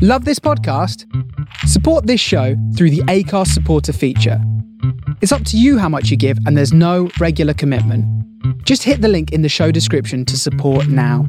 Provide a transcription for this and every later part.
Love this podcast? Support this show through the Acast supporter feature. It's up to you how much you give, and there's no regular commitment. Just hit the link in the show description to support now.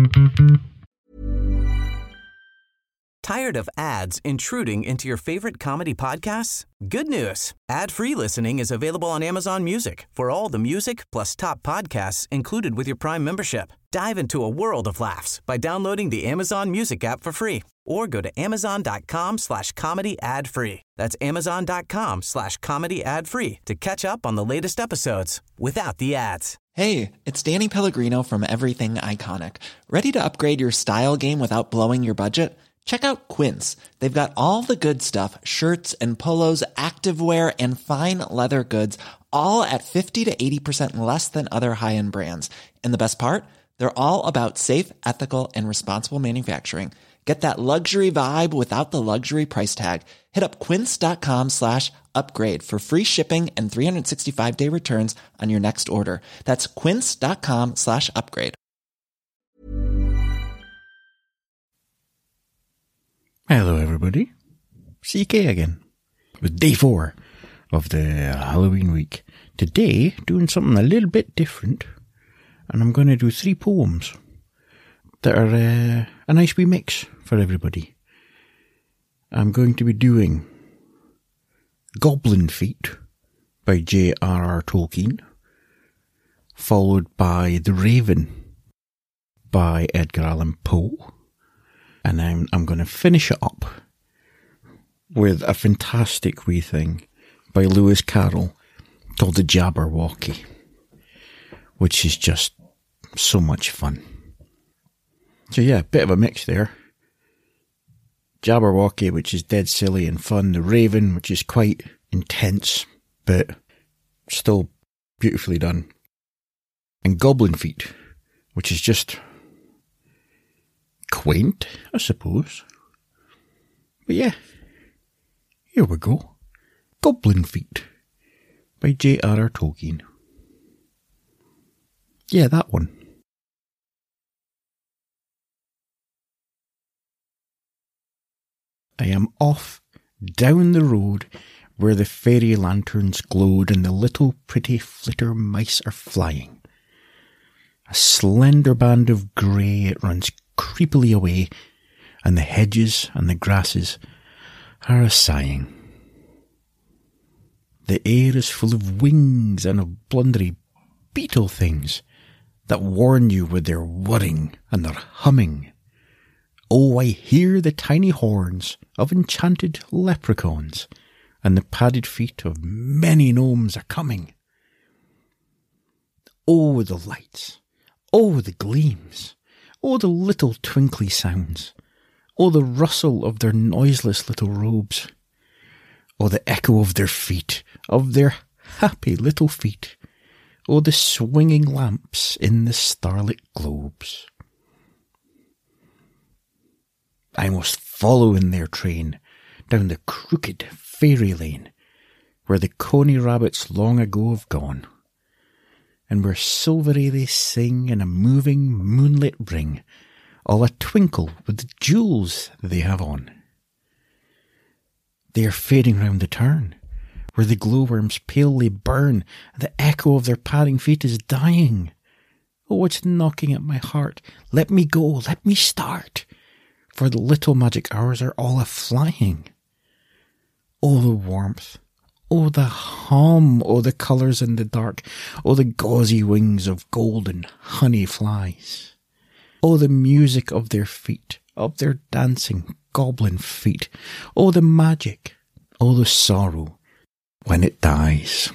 Tired of ads intruding into your favorite comedy podcasts? Good news. Ad-free listening is available on Amazon Music for all the music plus top podcasts included with your Prime membership. Dive into a world of laughs by downloading the Amazon Music app for free or go to amazon.com/comedy ad-free. That's amazon.com/comedy ad-free to catch up on the latest episodes without the ads. Hey, it's Danny Pellegrino from Everything Iconic. Ready to upgrade your style game without blowing your budget? Check out Quince. They've got all the good stuff, shirts and polos, activewear, and fine leather goods, all at 50 to 80% less than other high-end brands. And the best part? They're all about safe, ethical, and responsible manufacturing. Get that luxury vibe without the luxury price tag. Hit up quince.com/upgrade for free shipping and 365-day returns on your next order. That's quince.com/upgrade. Hello everybody, CK again, with day 4 of the Halloween week. Today, doing something a little bit different, and I'm going to do 3 poems that are a nice wee mix for everybody. I'm going to be doing Goblin Feet by J.R.R. Tolkien, followed by The Raven by Edgar Allan Poe. And I'm going to finish it up with a fantastic wee thing by Lewis Carroll called The Jabberwocky, which is just so much fun. So yeah, bit of a mix there. Jabberwocky, which is dead silly and fun. The Raven, which is quite intense, but still beautifully done. And Goblin Feet, which is just quaint, I suppose. But yeah, here we go. Goblin Feet by J.R.R. Tolkien. Yeah, that one. I am off down the road where the fairy lanterns glowed and the little pretty flitter mice are flying. A slender band of grey, it runs creepily away, and the hedges and the grasses are a-sighing. The air is full of wings and of blundery beetle things that warn you with their whirring and their humming. Oh, I hear the tiny horns of enchanted leprechauns, and the padded feet of many gnomes are coming. Oh, the lights! Oh, the gleams! Oh, the little twinkly sounds. Oh, the rustle of their noiseless little robes. Oh, the echo of their feet, of their happy little feet. Oh, the swinging lamps in the starlit globes. I must follow in their train down the crooked fairy lane where the coney rabbits long ago have gone, and where silvery they sing in a moving moonlit ring, all a twinkle with the jewels they have on. They are fading round the turn, where the glowworms palely burn, and the echo of their padding feet is dying. Oh, it's knocking at my heart. Let me go, let me start, for the little magic hours are all a-flying. Oh, the warmth! Oh, the hum! Oh, the colours in the dark! Oh, the gauzy wings of golden honey flies! Oh, the music of their feet, of their dancing goblin feet! Oh, the magic! Oh, the sorrow when it dies!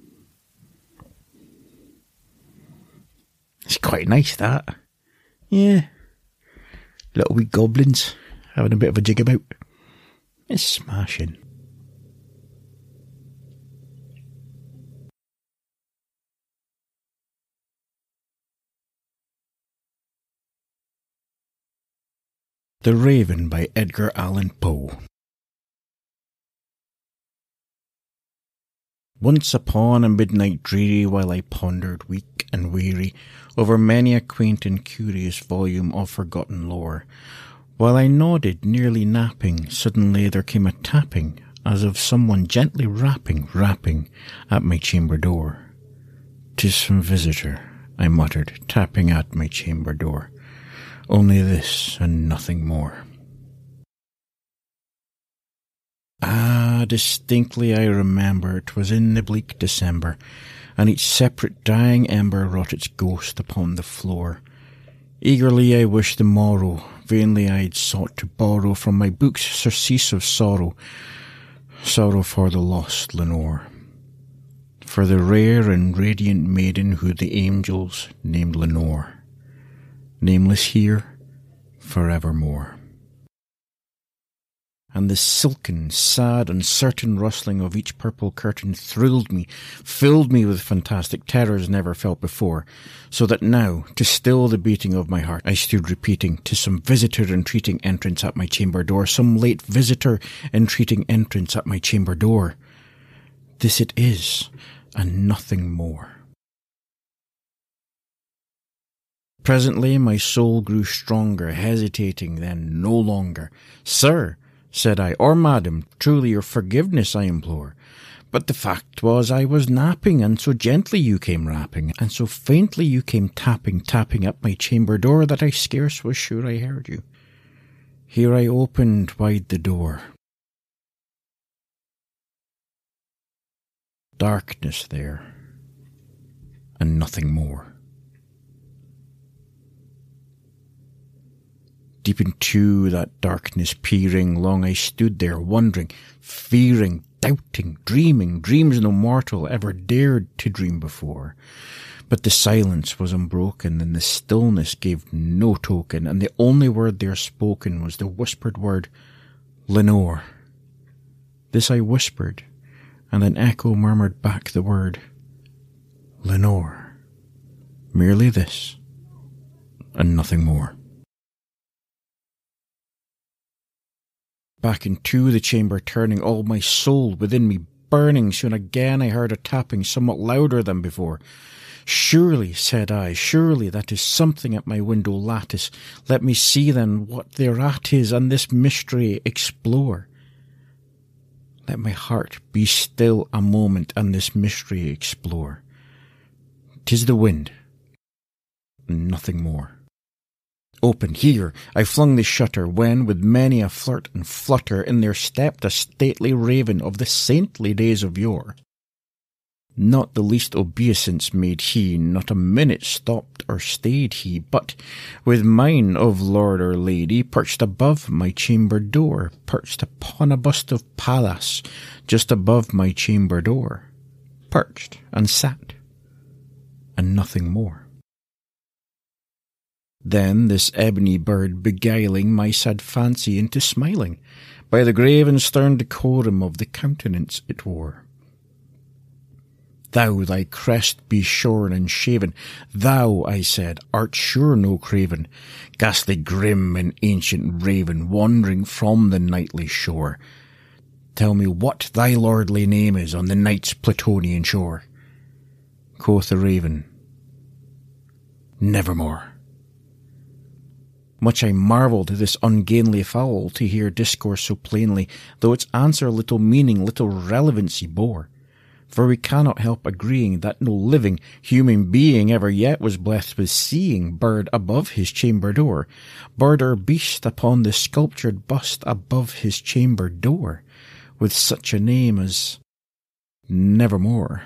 It's quite nice, that. Yeah. Little wee goblins having a bit of a jig about. It's smashing. The Raven by Edgar Allan Poe. Once upon a midnight dreary, while I pondered weak and weary over many a quaint and curious volume of forgotten lore, While I nodded, nearly napping, suddenly there came a tapping, as of someone gently rapping at my chamber door. "'Tis some visitor," I muttered, tapping at my chamber door. "Only this, and nothing more." Distinctly I remember 'twas in the bleak December, and each separate dying ember wrought its ghost upon the floor. Eagerly I wished the morrow, vainly I'd sought to borrow from my books surcease of sorrow for the lost Lenore, for the rare and radiant maiden who the angels named Lenore, nameless here forevermore. And the silken, sad, uncertain rustling of each purple curtain thrilled me, filled me with fantastic terrors never felt before, so that now, to still the beating of my heart, I stood repeating, "'Tis some visitor entreating entrance at my chamber door, some late visitor entreating entrance at my chamber door. This it is, and nothing more." Presently my soul grew stronger, hesitating then no longer. "Sir," said I, "or madam, truly your forgiveness I implore. But the fact was I was napping, and so gently you came rapping, and so faintly you came tapping at my chamber door, that I scarce was sure I heard you. Here I opened wide the door. Darkness there, and nothing more. Deep into that darkness peering, long I stood there, wondering, fearing, doubting, dreaming, dreams no mortal ever dared to dream before. But the silence was unbroken, and the stillness gave no token, and the only word there spoken was the whispered word, "Lenore." This I whispered, and an echo murmured back the word, "Lenore." Merely this, and nothing more. Back into the chamber turning, all my soul within me burning, soon again I heard a tapping somewhat louder than before. "Surely," said I, "surely that is something at my window lattice. Let me see then what thereat is, and this mystery explore. Let my heart be still a moment, and this mystery explore. 'Tis the wind, and nothing more." Open here, I flung the shutter, when, with many a flirt and flutter, in there stepped a stately raven of the saintly days of yore. Not the least obeisance made he, not a minute stopped or stayed he, but, with mine of lord or lady, perched above my chamber door, perched upon a bust of Pallas, just above my chamber door, perched and sat, and nothing more. Then this ebony bird beguiling my sad fancy into smiling, by the grave and stern decorum of the countenance it wore. "Thou, thy crest be shorn and shaven, thou," I said, "art sure no craven, ghastly grim and ancient raven, wandering from the nightly shore. Tell me what thy lordly name is on the night's Plutonian shore." Quoth the raven, "Nevermore." Much I marvelled this ungainly fowl to hear discourse so plainly, though its answer little meaning, little relevancy bore. For we cannot help agreeing that no living human being ever yet was blessed with seeing bird above his chamber door, bird or beast upon the sculptured bust above his chamber door, with such a name as Nevermore.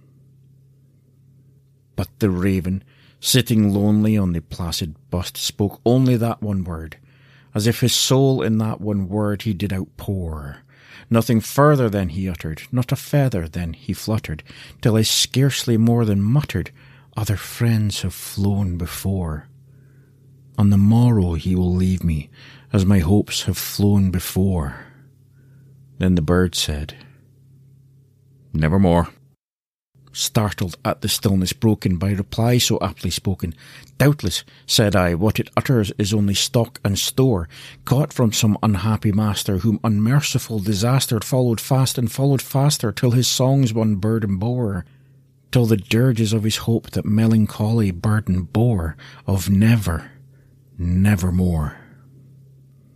But the raven, sitting lonely on the placid bust, spoke only that one word, as if his soul in that one word he did outpour. Nothing further then he uttered, not a feather then he fluttered, till I scarcely more than muttered, "Other friends have flown before. On the morrow he will leave me, as my hopes have flown before." Then the bird said, "Nevermore." Startled at the stillness broken by reply so aptly spoken. "Doubtless," said I, "what it utters is only stock and store, caught from some unhappy master, whom unmerciful disaster followed fast and followed faster, till his songs one burden bore, till the dirges of his hope that melancholy burden bore, of never, nevermore."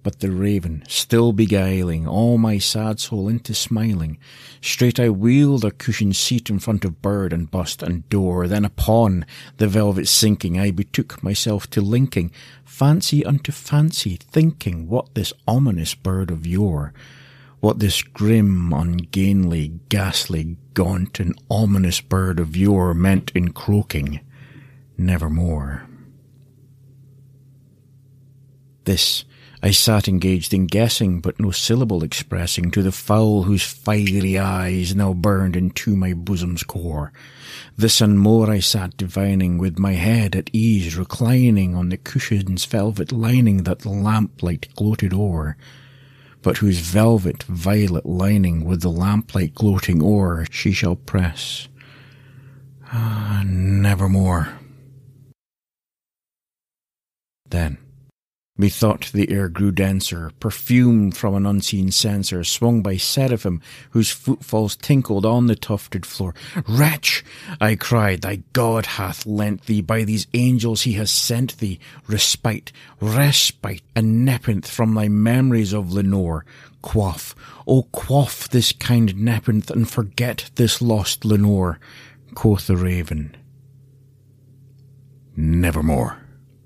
But the raven, still beguiling all my sad soul into smiling, straight I wheeled a cushioned seat in front of bird and bust and door. Then upon the velvet sinking I betook myself to linking fancy unto fancy, thinking what this ominous bird of yore, what this grim, ungainly, ghastly, gaunt, and ominous bird of yore meant in croaking, nevermore. This I sat engaged in guessing, but no syllable expressing to the fowl whose fiery eyes now burned into my bosom's core. This and more I sat divining, with my head at ease reclining on the cushion's velvet lining that the lamplight gloated o'er, but whose velvet violet lining with the lamplight gloating o'er she shall press. Ah, nevermore. Then methought the air grew denser, perfumed from an unseen censer, swung by seraphim whose footfalls tinkled on the tufted floor. Wretch, I cried, thy God hath lent thee, by these angels he has sent thee, respite, and nepenthe from thy memories of Lenore. Quaff, O quaff this kind nepenthe, and forget this lost Lenore, quoth the raven. Nevermore.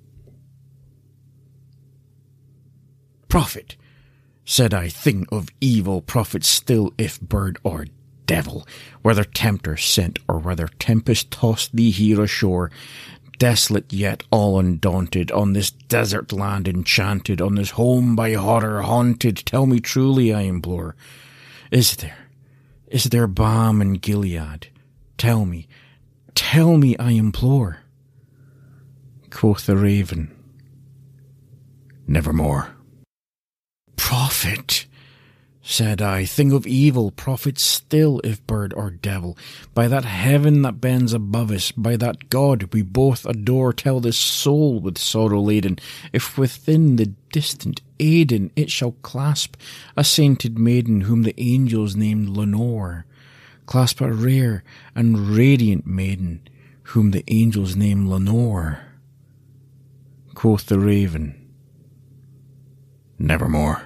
Prophet, said I, thing of evil, prophet still, if bird or devil, whether tempter sent or whether tempest tossed thee here ashore, desolate yet all undaunted, on this desert land enchanted, on this home by horror haunted, tell me truly, I implore, is there balm in Gilead? Tell me, I implore. Quoth the raven, nevermore. Prophet, said I, thing of evil, prophet still, if bird or devil, by that heaven that bends above us, by that God we both adore, tell this soul with sorrow laden, if within the distant Aidenn it shall clasp a sainted maiden whom the angels named Lenore, clasp a rare and radiant maiden whom the angels named Lenore. Quoth the raven, nevermore.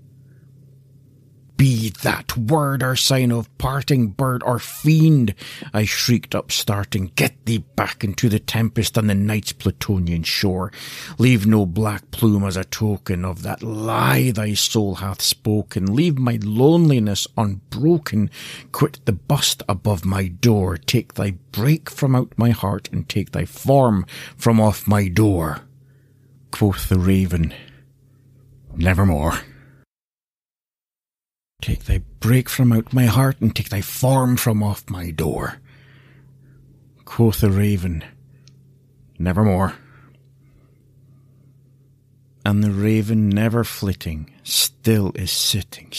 Be that word or sign of parting, bird or fiend, I shrieked up starting, get thee back into the tempest on the night's Plutonian shore. Leave no black plume as a token of that lie thy soul hath spoken. Leave my loneliness unbroken. Quit the bust above my door. Take thy break from out my heart, and take thy form from off my door. Quoth the raven, nevermore. Take thy break from out my heart, and take thy form from off my door. Quoth the raven, nevermore. And the raven, never flitting, still is sitting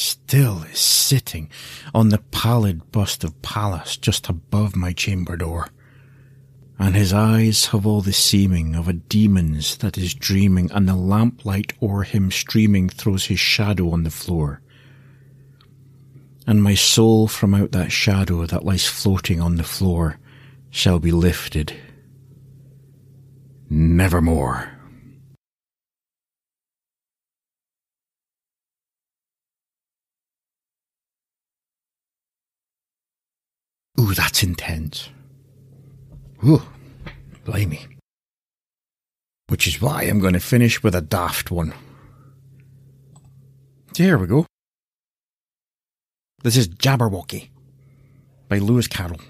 on the pallid bust of Pallas just above my chamber door. And his eyes have all the seeming of a demon's that is dreaming, and the lamplight o'er him streaming throws his shadow on the floor. And my soul from out that shadow that lies floating on the floor shall be lifted nevermore. Ooh, that's intense. Ooh, blimey. Which is why I'm going to finish with a daft one. So here we go. This is Jabberwocky by Lewis Carroll.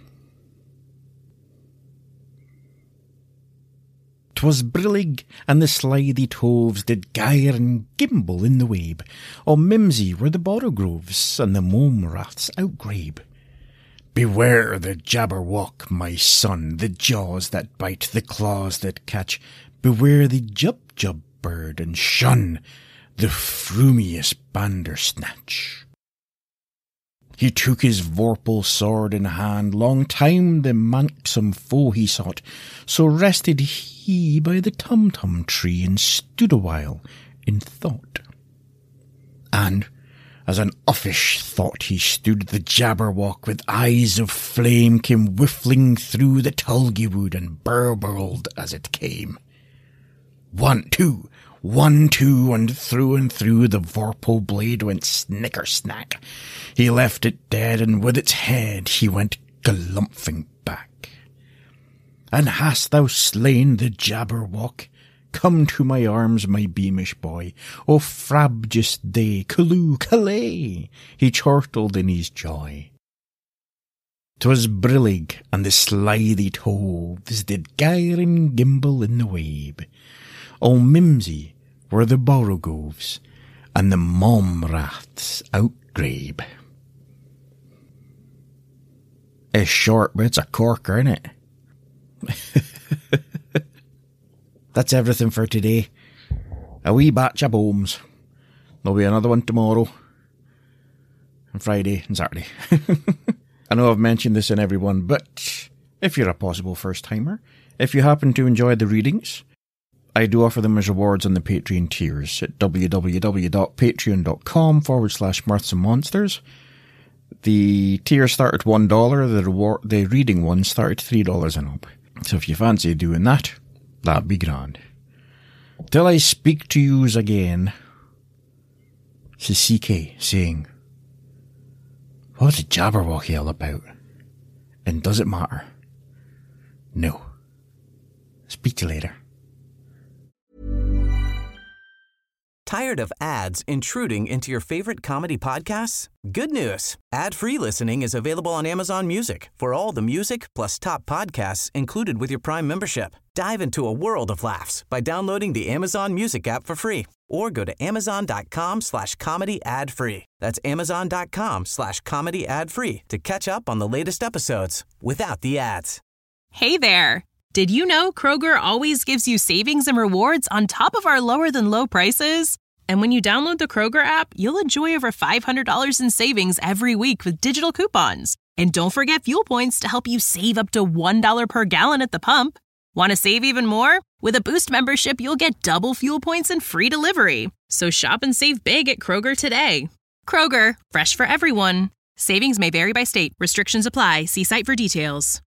'Twas brillig, and the slithy toves did gyre and gimble in the wabe. O mimsy were the borogroves, and the mome raths outgrabe. Beware the Jabberwock, my son, the jaws that bite, the claws that catch. Beware the Jubjub bird, and shun the frumious Bandersnatch. He took his vorpal sword in hand, long time the manxome foe he sought, so rested he by the Tumtum tree, and stood awhile in thought. And, as an uffish thought he stood, the Jabberwock with eyes of flame came whiffling through the tulgey wood, and burbled as it came. 1, 2, 1, 2, and through the vorpal blade went snicker-snack. He left it dead, and with its head he went galumphing back. And hast thou slain the Jabberwock? Come to my arms, my beamish boy. O frabjous day, calloo, callay, he chortled in his joy. 'Twas brillig, and the slithy toves did gyre and gimble in the wabe. O mimsy were the borogoves, and the momraths outgrabe. A short bit's a corker, innit? That's everything for today. A wee batch of bombs. There'll be another one tomorrow. And Friday and Saturday. I know I've mentioned this in every one, but if you're a possible first-timer, if you happen to enjoy the readings, I do offer them as rewards on the Patreon tiers at www.patreon.com/mirthsomemonsters. The tiers start at $1, the reading ones start at $3 and up. So if you fancy doing that, that'd be grand. Till I speak to yous again, says CK, saying, what's the Jabberwocky all about? And does it matter? No. Speak to you later. Tired of ads intruding into your favorite comedy podcasts? Good news. Ad-free listening is available on Amazon Music for all the music plus top podcasts included with your Prime membership. Dive into a world of laughs by downloading the Amazon Music app for free or go to amazon.com/comedy ad-free. That's amazon.com/comedy ad-free to catch up on the latest episodes without the ads. Hey there. Did you know Kroger always gives you savings and rewards on top of our lower-than-low prices? And when you download the Kroger app, you'll enjoy over $500 in savings every week with digital coupons. And don't forget fuel points to help you save up to $1 per gallon at the pump. Want to save even more? With a Boost membership, you'll get double fuel points and free delivery. So shop and save big at Kroger today. Kroger, fresh for everyone. Savings may vary by state. Restrictions apply. See site for details.